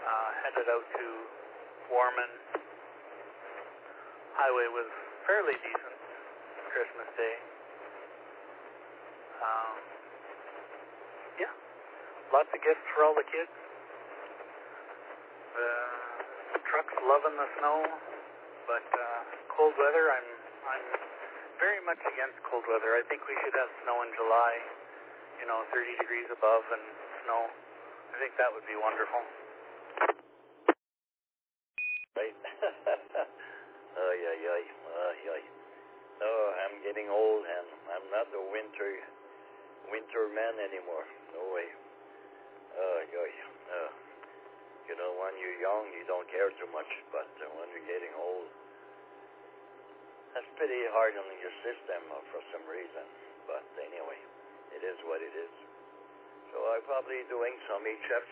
Headed out to Warman. Highway was fairly decent Christmas Day. Yeah, lots of gifts for all the kids. The truck's loving the snow, but cold weather, I'm very much against cold weather. I think we should have snow in July, 30 degrees above and snow. I think that would be wonderful. Right. Oh, I'm getting old, and I'm not a winter man anymore. No way. When you're young, you don't care too much, but when you're getting old, that's pretty hard on your system for some reason. But anyway, it is what it is. So I'm probably doing some HF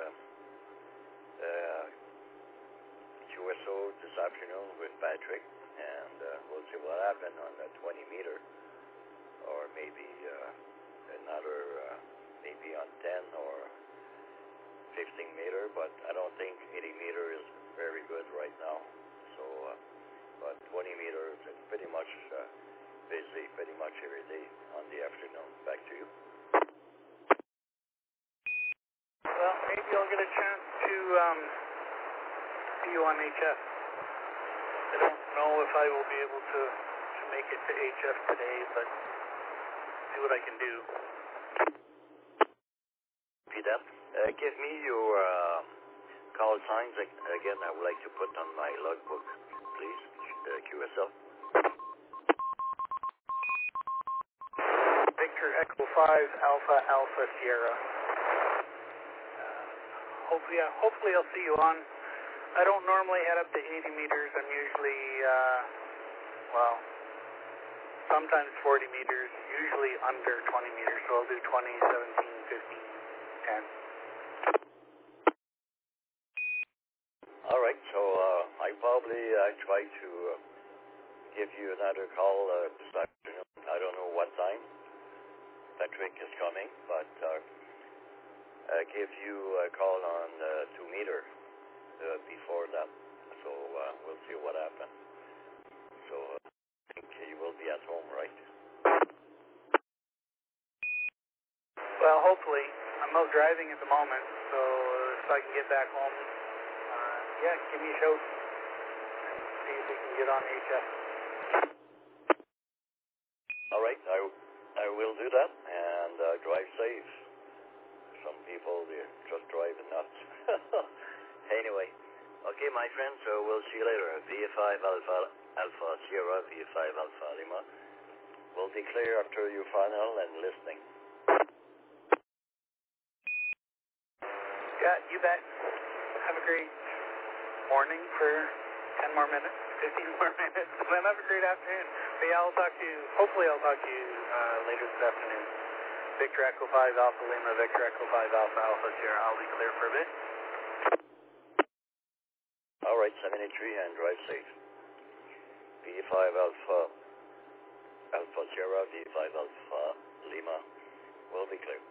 QSO this afternoon with Patrick, and we'll see what happens on the 20 meter, or maybe another, maybe on 10 or 15 meter, but I don't think 80 meter is very good right now. So, but 20 meters is pretty much busy pretty much every day on the afternoon. Back to you. Well, maybe I'll get a chance to see you on HF. I don't know if I will be able to make it to HF today, but see what I can do. Repeat that. Give me your call signs again. I would like to put on my logbook, please. QSL. Victor Echo 5 Alpha Alpha Sierra. Hopefully I'll see you on. I don't normally head up to 80 meters. I'm usually, sometimes 40 meters, usually under 20 meters. So I'll do 20, 17, 15, 10. All right, so I try to give you another call this afternoon. I don't know what time Patrick is coming, but give you a call on 2 meter before that. So we'll see what happens. So I think you will be at home, right? Well, hopefully. I'm out driving at the moment, so if I can get back home, give me a shout. See if we can get on HF. All right, I will do that, and drive safe. Some people, they just drive nuts. Anyway, okay, my friends, so we'll see you later. V5 Alpha Sierra, V5 Alpha Lima. We'll declare after your final and listening. Yeah, you bet. Have a great morning for 10 more minutes, 15 more minutes, and then have a great afternoon. But yeah, hopefully I'll talk to you later this afternoon. Victor Echo 5 Alpha Lima, Victor Echo 5 Alpha Alpha Sierra. I'll be clear for a bit. All right, 73 and drive safe. V5 Alpha Sierra, V5 Alpha Lima. We'll be clear.